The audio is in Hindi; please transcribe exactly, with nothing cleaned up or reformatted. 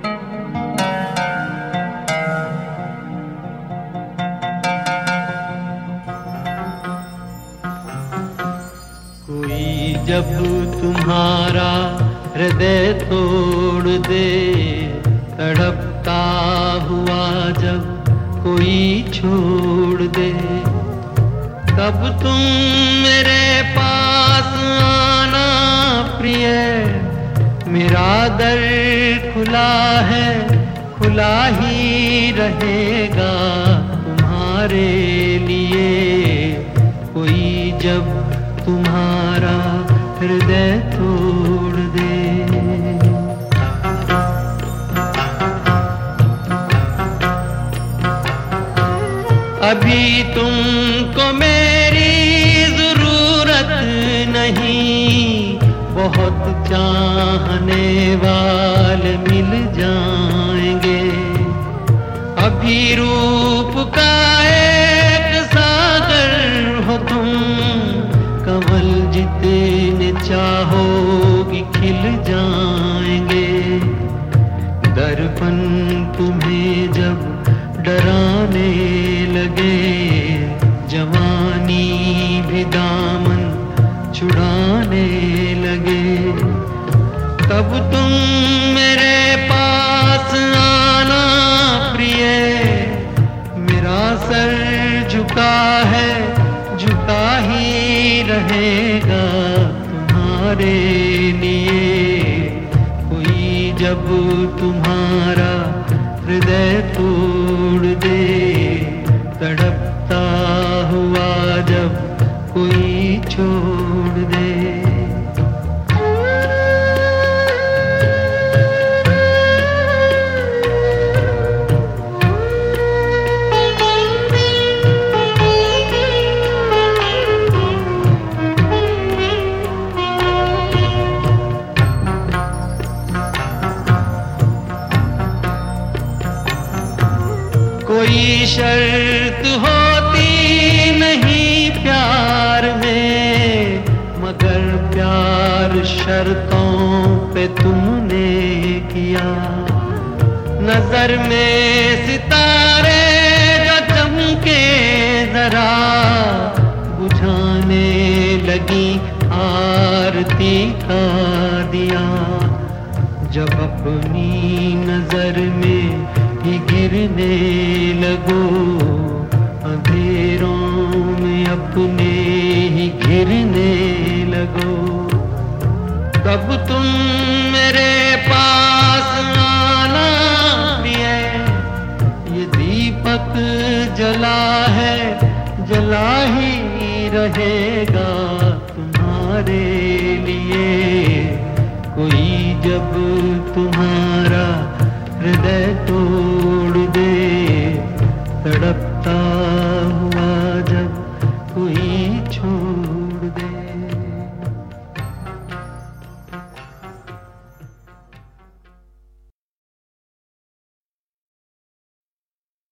कोई जब तुम्हारा हृदय तोड़ दे, तड़पता हुआ जब कोई छोड़ दे, तब तुम मेरे पास आना प्रिय। मेरा दर खुला है, खुला ही रहेगा तुम्हारे लिए। कोई जब तुम्हारा हृदय तोड़ दे। अभी तुमको मेरी जरूरत नहीं, बहुत चाहने वाले मिल जाएंगे। अभी रूप का एक सागर हो तुम, कमल जितने चाहोगी खिल जाएंगे। दर्पण तुम्हें जब डराने लगे, जवानी भी दामन छुड़ाने लगे, तब तुम मेरे पास आना प्रिय। मेरा सर झुका है, झुका ही रहेगा तुम्हारे लिए। कोई जब तुम्हारा हृदय तोड़ दे, तड़पता हुआ जब कोई छोड़ दे। कोई शर्त होती नहीं प्यार में, मगर प्यार शर्तों पे तुमने किया। नजर में सितारे जो चमके जरा, बुझाने लगी आरती का दिया। जब अपनी नजर में ही गिरने लगो, अंधेरों में अपने ही घिरने लगो, तब तुम मेरे पास आना प्रिय। ये दीपक जला है, जला ही रहेगा